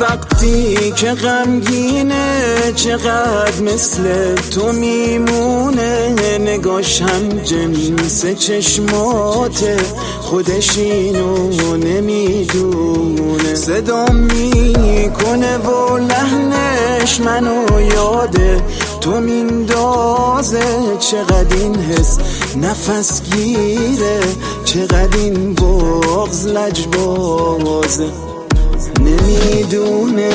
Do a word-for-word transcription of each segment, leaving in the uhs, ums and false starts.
وقتی که غمگینه چقدر مثل تو میمونه، نگاش هم جنس چشماته، خودش اینو نمیدونه. صدا میکنه و لحنش منو یاده تو میندازه، چقدر این حس نفس گیره، چقدر این بغض لجبازه. نمیدونه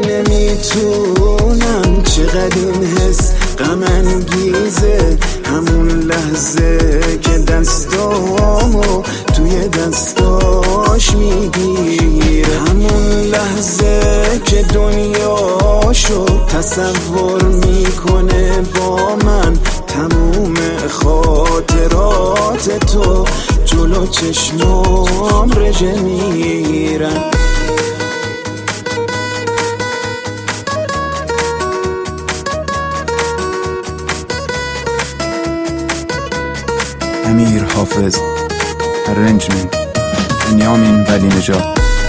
نمیتونم چقدر این حس غم انگیزه، همون لحظه که دستامو توی دستاش میگیره، همون لحظه که دنیاشو تصور میکنه با من، تموم خاطرات تو جلو چشمام رژه میرن. امیر حافظ، ارنجمنت بنیامین ولی نژاد.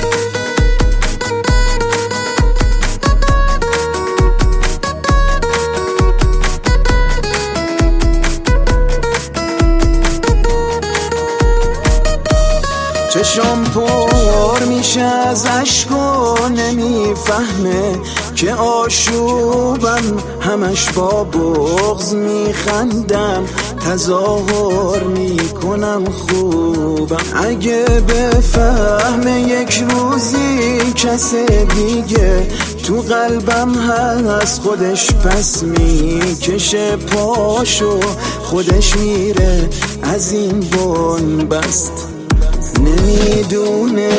چشم پر میشه از عشق و نمیفهمه که آشوبم، همش با بغض میخندم، تظاهر میکنم خوبم. اگه بفهمه یک روزی کس دیگه تو قلبم هست، خودش پس میکشه پاشو، خودش میره از این بنبست. نمیدونه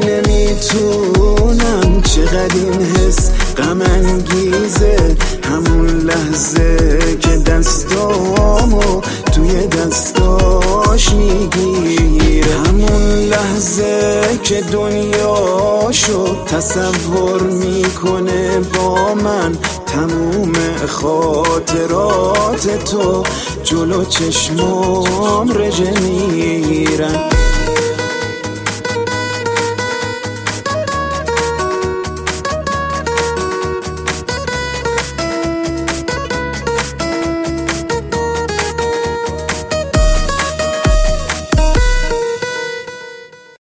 نمیتونم چقدر این حس غم انگیزه، همون لحظه که دستامو توی دستاش میگیره، همون لحظه که دنیاشو تصور میکنه با من، تموم خاطرات تو جلو چشمام رژه میرن.